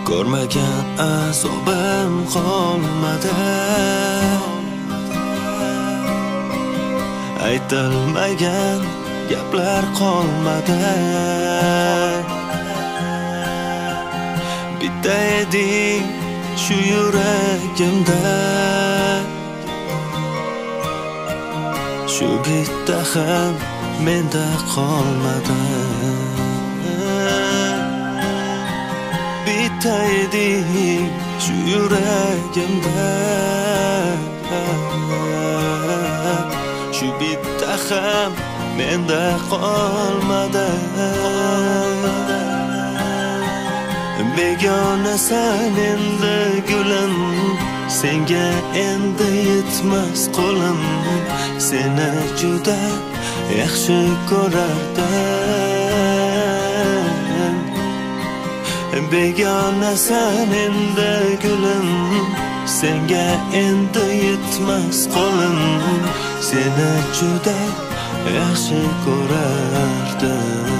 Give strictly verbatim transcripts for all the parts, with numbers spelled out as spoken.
Ko'rmagan azobim qolmadi, aytilmagan gaplar qolmadi. Bitta eding shu yuragimda, shu bitta ham menda qolmadi. Bitta eding shu yuragimda, shu bitta ham menda qolmadi. Begonasan endi gulim, senga endi yetmas qo'lim. Seni juda yaxshi ko'rardim. Begonasan endi gulim, senga endi yetmas qo'lim. Seni juda yaxshi ko'rardim.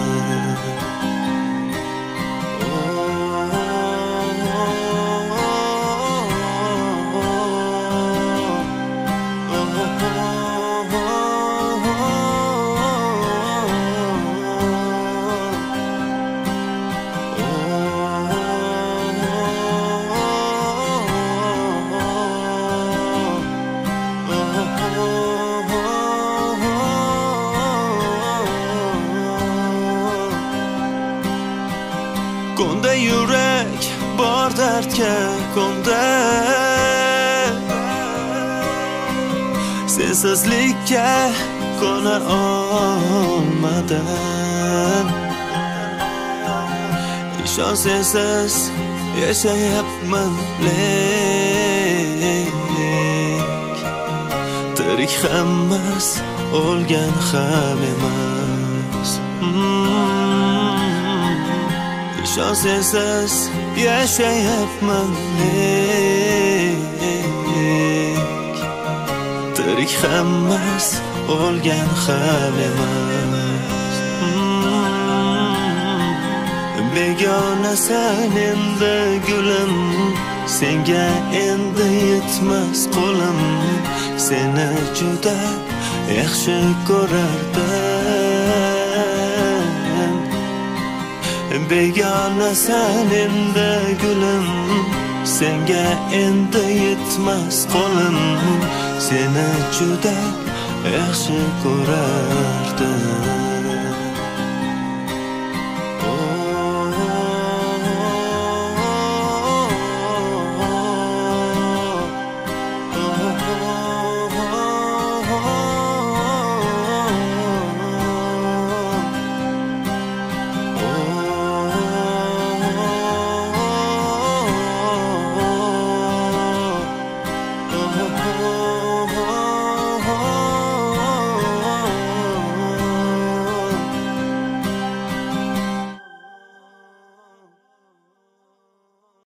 Konda yürek bor dardga konda, sensizlikka kona olmadim. İshon sensiz yashayapman lek, tirik hammas o'lgan ham emas. İshon sensiz yashayapman lek, tirik hammas o'lgan ham emas. Begonasan endi gulim, senga endi yetmas qo'lim. Seni juda yaxshi ko'rardim. Begonasan endi gulim, senga endi yetmas qo'lim. Seni juda yaxshi ko'rardim.